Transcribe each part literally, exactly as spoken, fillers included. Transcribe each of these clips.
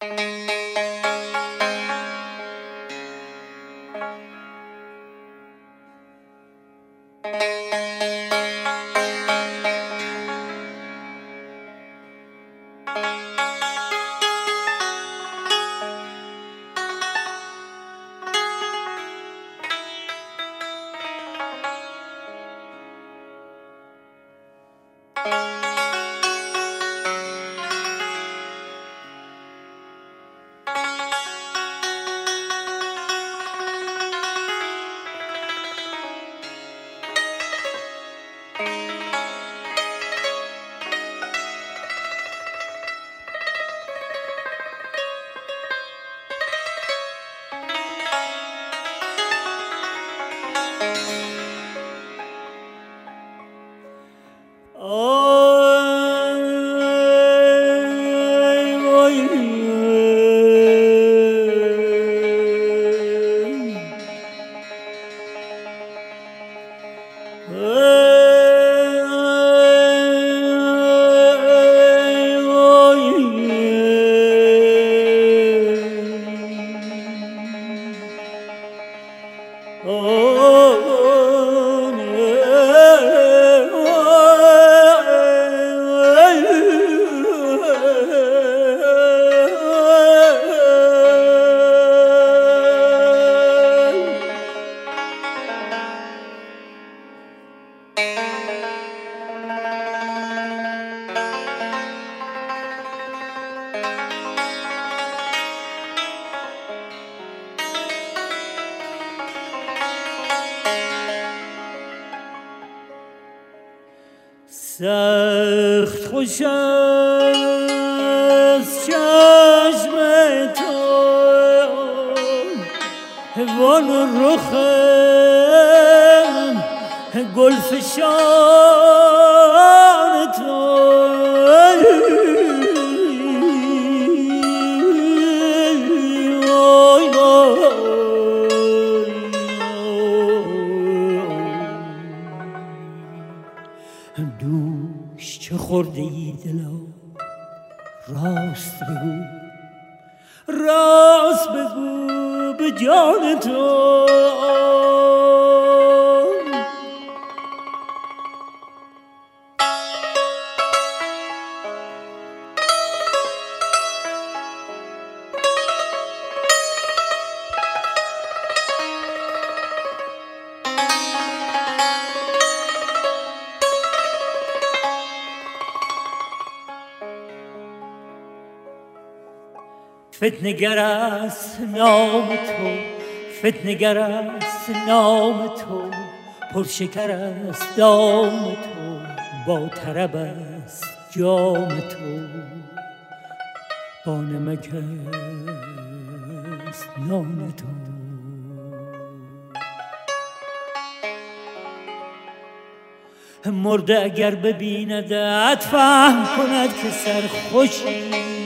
سخت خوش است چشم تو وان رخم گلفشان تو دوش چه خورده ای دلا راست بگو راست بگو به جان تو فتنه‌گر است نام تو فتنه‌گر است نام تو پرشکر است دام تو با طرب است جام تو با نمک است نان تو مرده اگر ببیندت فهم کند که سرخوشی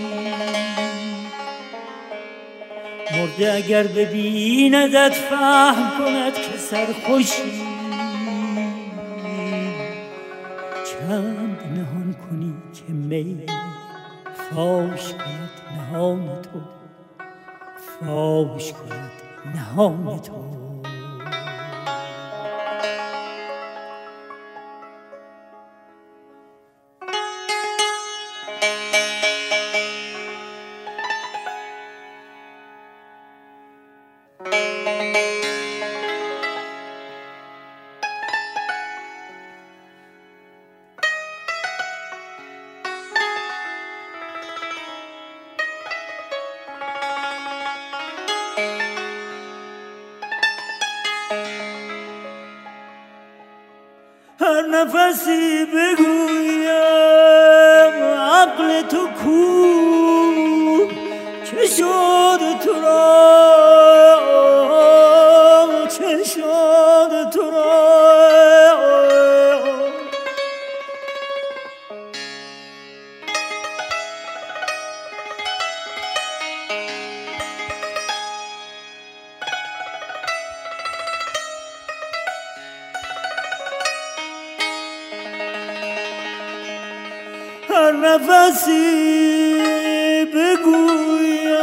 مرده اگر ببیندت فهم کند که سرخوشی چند نهان کنی که می فاش کند نهان تو فاش کند نهان تو هر نفسی بگویم عقل تو کو چه شد تو را چه شد تو را هر نفسی بگویم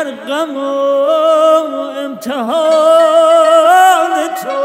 غم و امتحان تو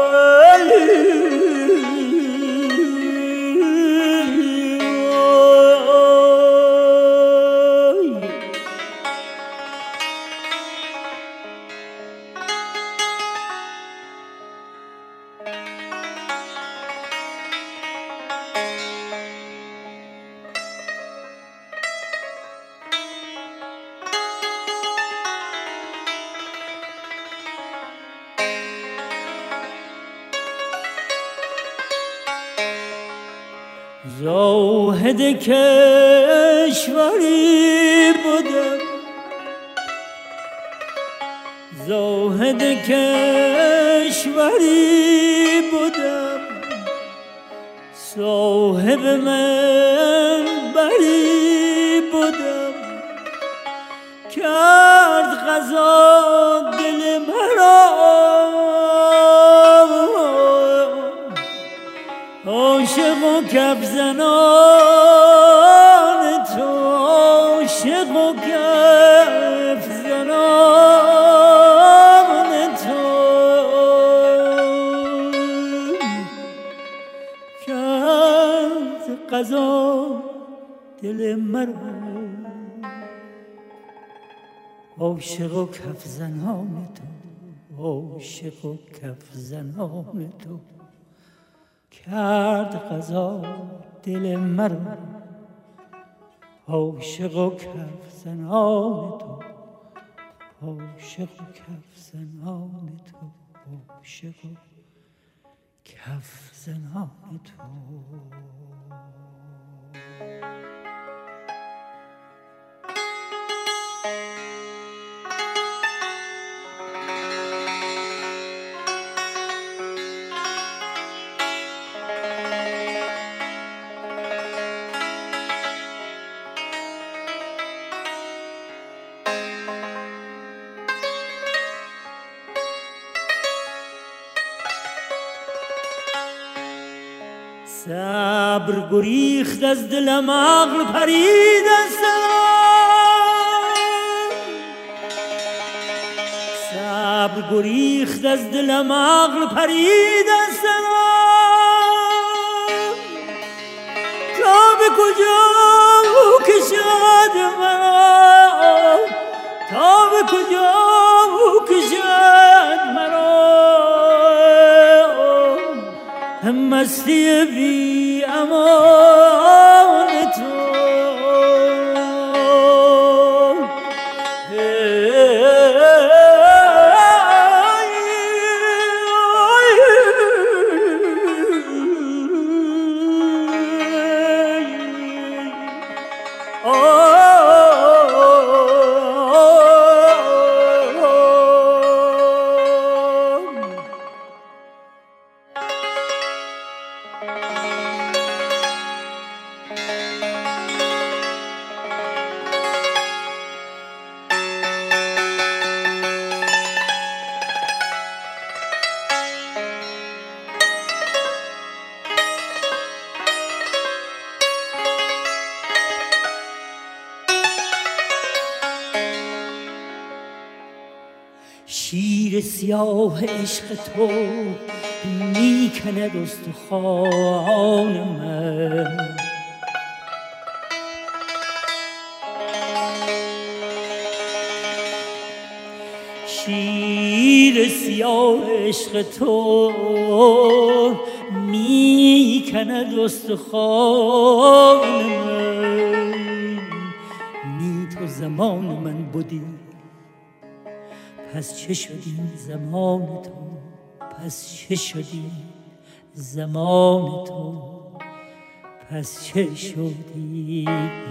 زاهد کشوری بودم زاهد کشوری بودم صاحب منبری بودم کرد قضا دل مرا عاشق و کف زنان تو عاشق و کف زنان تو کرد قضا دل مرا عاشق و کف زنان تو عاشق و کف زنان تو کرد قضا دل مرا عاشق و کف زنان تو عاشق و کف زنان تو عاشق و کف زنان تو صبر گریخت از دلم عقل پرید از صبر گریخت از دلم عقل پرید از تا به کجا کشد مرا تا به کجا کشد مرا مستی بی امان تو شیر سیاه عشق تو میکند استخوان من شیر سیاه عشق تو میکند استخوان من نی تو زمان من بودی پس چه شدی زمان تو پس چه شدی زمان تو پس چه شدی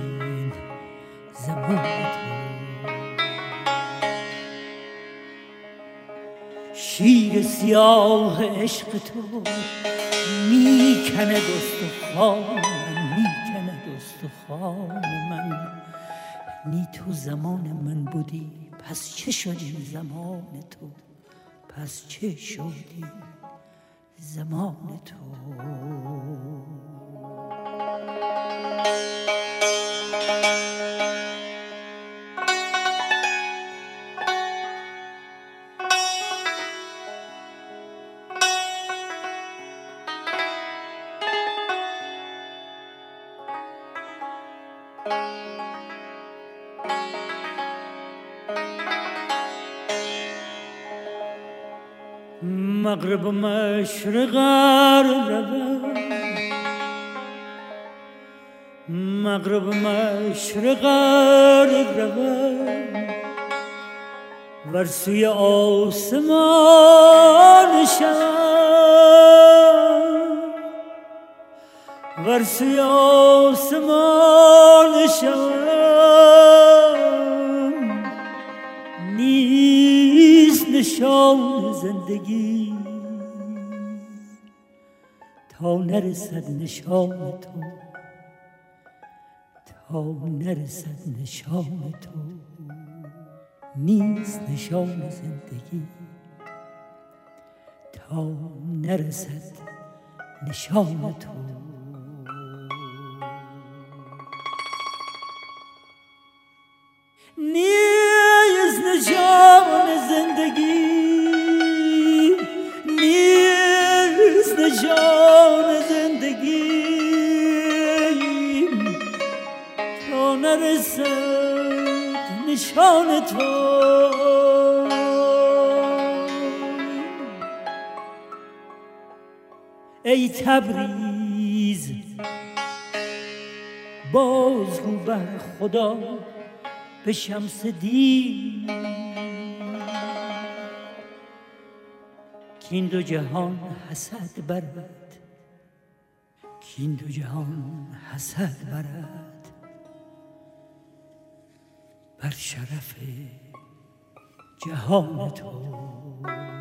زمان تو شیر سیاه عشق تو میکند استخوان من میکند استخوان من نی تو زمان من بودی پس چه شدی زمان تو پس چه شدی زمان تو مغرب و مشرق روم مغرب و مشرق روم ور سوی آسمان شم ور سوی آسمان شم نیست نشان زندگی تا نرسد نشان تو تا نرسد نشان تو نیست نشان زندگی تا نرسد نشان تو نیست نشان زندگی نیست نشان زندگی تا نرسد نشان تو ای تبریز بازگو بر خدا به شمس دین که این دو جهان حسد برد که این دو جهان حسد برد بر شرف جهان تو